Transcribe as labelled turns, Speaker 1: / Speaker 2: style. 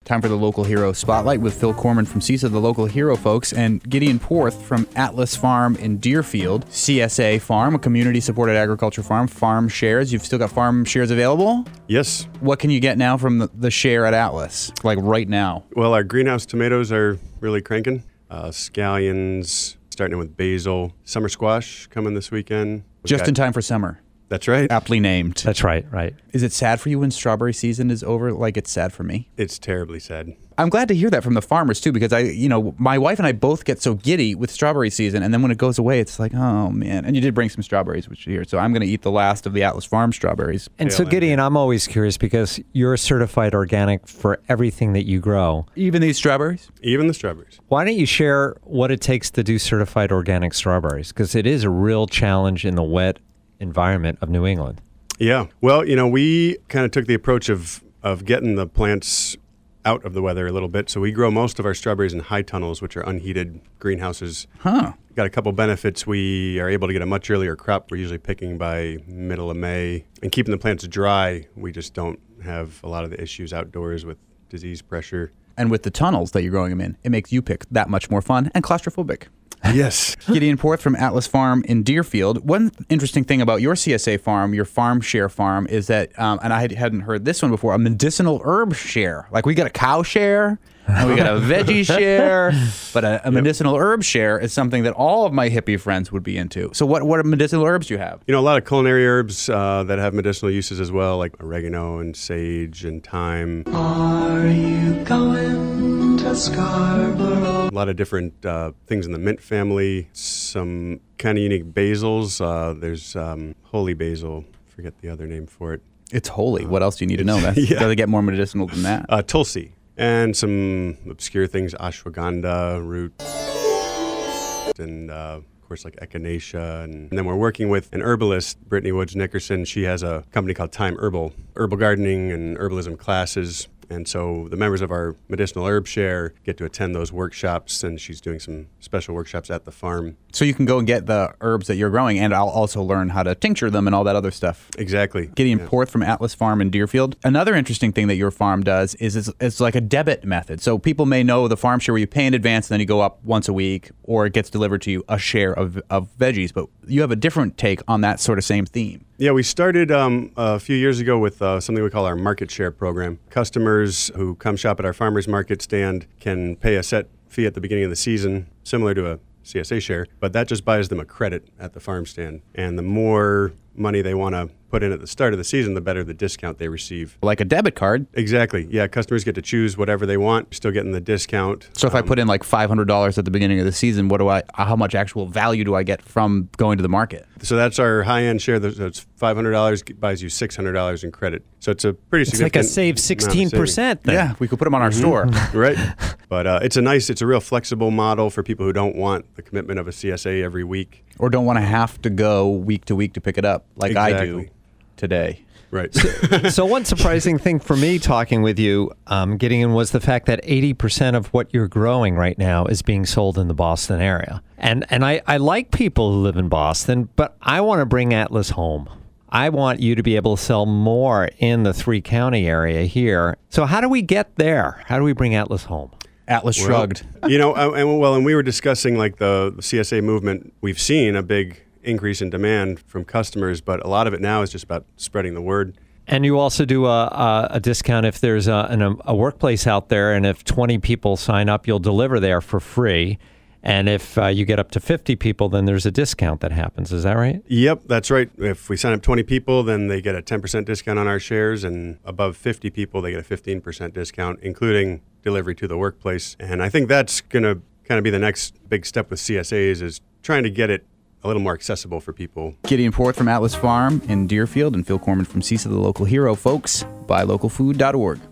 Speaker 1: Time for the Local Hero Spotlight with Phil Corman from CISA, the Local Hero folks, and Gideon Porth from Atlas Farm in Deerfield. CSA Farm, a community-supported agriculture farm. Farm shares. You've still got farm shares available?
Speaker 2: Yes.
Speaker 1: What can you get now from the share at Atlas, like right now?
Speaker 2: Well, our greenhouse tomatoes are really cranking. Scallions, starting with basil. Summer squash coming this weekend.
Speaker 1: Just in time for summer.
Speaker 2: That's right.
Speaker 1: Aptly named.
Speaker 3: That's right.
Speaker 1: Is it sad for you when strawberry season is over, like it's sad for me?
Speaker 2: It's terribly sad.
Speaker 1: I'm glad to hear that from the farmers, too, because my wife and I both get so giddy with strawberry season, and then when it goes away, it's like, oh, man. And you did bring some strawberries, which are here, so I'm going to eat the last of the Atlas Farm strawberries.
Speaker 3: And so, Gideon, I'm always curious because you're certified organic for everything that you grow.
Speaker 1: Even these strawberries?
Speaker 2: Even the strawberries.
Speaker 3: Why don't you share what it takes to do certified organic strawberries? Because it is a real challenge in the wet environment of New England.
Speaker 2: Yeah. Well, we kind of took the approach of getting the plants out of the weather a little bit. So we grow most of our strawberries in high tunnels, which are unheated greenhouses.
Speaker 1: Huh.
Speaker 2: Got a couple benefits. We are able to get a much earlier crop. We're usually picking by middle of May. And keeping the plants dry, we just don't have a lot of the issues outdoors with disease pressure.
Speaker 1: And with the tunnels that you're growing them in, it makes you pick that much more fun and claustrophobic.
Speaker 2: Yes.
Speaker 1: Gideon Porth from Atlas Farm in Deerfield. One interesting thing about your CSA farm, your farm share farm, is that, and I hadn't heard this one before, a medicinal herb share. Like we got a cow share, and we got a veggie share, but a medicinal herb share is something that all of my hippie friends would be into. So what medicinal herbs do you have?
Speaker 2: A lot of culinary herbs that have medicinal uses as well, like oregano and sage and thyme.
Speaker 4: Are you going to Scarborough?
Speaker 2: A lot of different things in the mint family, some kind of unique basils. There's holy basil, forget the other name for it.
Speaker 1: It's holy. What else do you need to know? Does it get more medicinal than that?
Speaker 2: Tulsi. And some obscure things, ashwagandha root, and of course like echinacea. And then we're working with an herbalist, Brittany Woods Nickerson. She has a company called Time Herbal gardening and herbalism classes. And so the members of our medicinal herb share get to attend those workshops, and she's doing some special workshops at the farm.
Speaker 1: So you can go and get the herbs that you're growing, and I'll also learn how to tincture them and all that other stuff.
Speaker 2: Exactly.
Speaker 1: Gideon Porth from Atlas Farm in Deerfield. Another interesting thing that your farm does is it's like a debit method. So people may know the farm share where you pay in advance and then you go up once a week, or it gets delivered to you a share of veggies. But you have a different take on that sort of same theme.
Speaker 2: Yeah, we started a few years ago with something we call our market share program. Customers who come shop at our farmers market stand can pay a set fee at the beginning of the season, similar to a CSA share, but that just buys them a credit at the farm stand. And the more money they want to put in at the start of the season, the better the discount they receive.
Speaker 1: Like a debit card.
Speaker 2: Exactly. Yeah, customers get to choose whatever they want, still getting the discount.
Speaker 1: So if I put in like $500 at the beginning of the season, how much actual value do I get from going to the market?
Speaker 2: So that's our high-end share. It's $500, buys you $600 in credit. So it's a pretty significant.
Speaker 3: It's like a save 16% thing.
Speaker 1: Yeah, we could put them on our store.
Speaker 2: Right. But it's a real flexible model for people who don't want the commitment of a CSA every week.
Speaker 1: Or don't want to have to go week to week to pick it up like I do today.
Speaker 2: Right.
Speaker 3: So one surprising thing for me talking with you, Gideon, was the fact that 80% of what you're growing right now is being sold in the Boston area. And I like people who live in Boston, but I want to bring Atlas home. I want you to be able to sell more in the three-county area here. So how do we get there? How do we bring Atlas home?
Speaker 1: Atlas shrugged.
Speaker 2: And we were discussing like the CSA movement. We've seen a big increase in demand from customers, but a lot of it now is just about spreading the word.
Speaker 3: And you also do a discount if there's a workplace out there, and if 20 people sign up, you'll deliver there for free. And if you get up to 50 people, then there's a discount that happens. Is that right?
Speaker 2: Yep, that's right. If we sign up 20 people, then they get a 10% discount on our shares, and above 50 people, they get a 15% discount, including delivery to the workplace. And I think that's going to kind of be the next big step with CSAs, is trying to get it a little more accessible for people.
Speaker 1: Gideon Porth from Atlas Farm in Deerfield and Phil Corman from CISA, the Local Hero, folks. BuyLocalFood.org.